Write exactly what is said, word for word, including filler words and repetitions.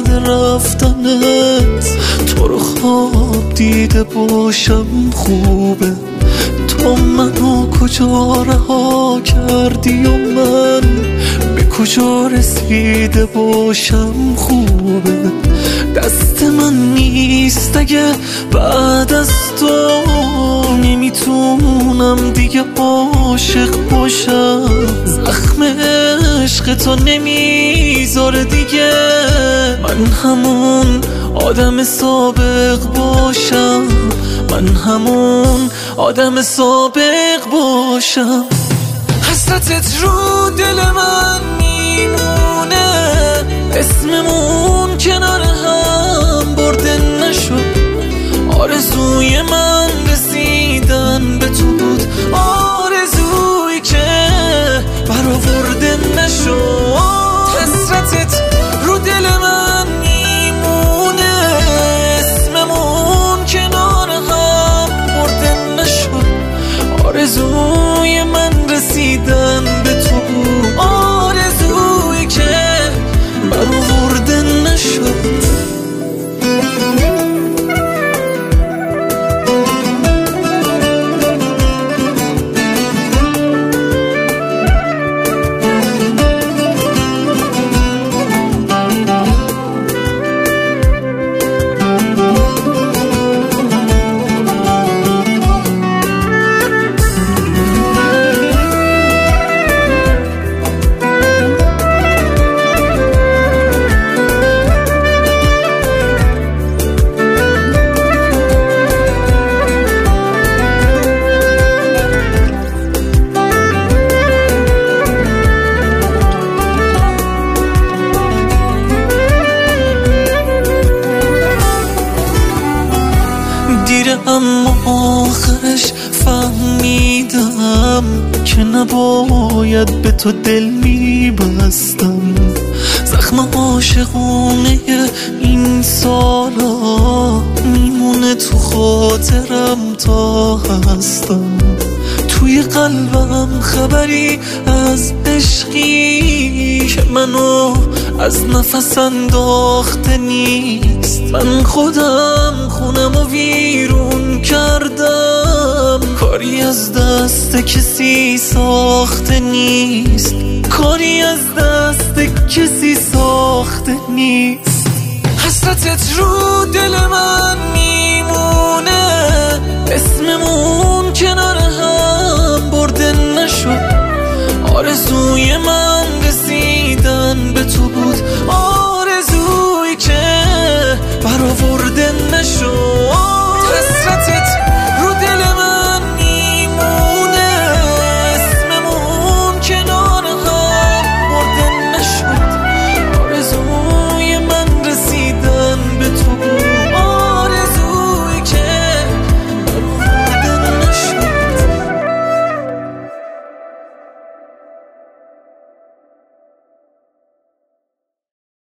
بعد رفتنت تو رو خواب دیده باشم خوبه. تو منو کجا رها کردی و من به کجا رسیده باشم خوبه. دست من نیست اگه بعد از تو نمیتونم دیگه عاشق باشم. زخم عشق تو نمیذاره دیگه من همون آدم سابق باشم. من همون آدم سابق باشم. حسرتت رو دل من میمونه، اسممون کنار هم برده نشد. آرزوی من رسیدن به تو بود، آرزویی که برآورده نشد. حسرتت رو دل من میمونه، اسممون کنار هم برده نشد. آرزوی من رسیدن به تو بود، آرزویی که برآورده نشد. دیره اما آخرش فهمیدم که نباید به تو دل میبستم. زخم عاشقونه این سالا میمونه تو خاطرم تا هستم. توی قلبم خبری از عشقی که منو از نفس انداخته نیست. من خودم خونم و ویرون کردم، کاری از دست کسی ساخته نیست. کاری از دست کسی ساخته نیست. حسرتت رو دل من میمونه، اسممون کنار هم برده نشد. آرزوی من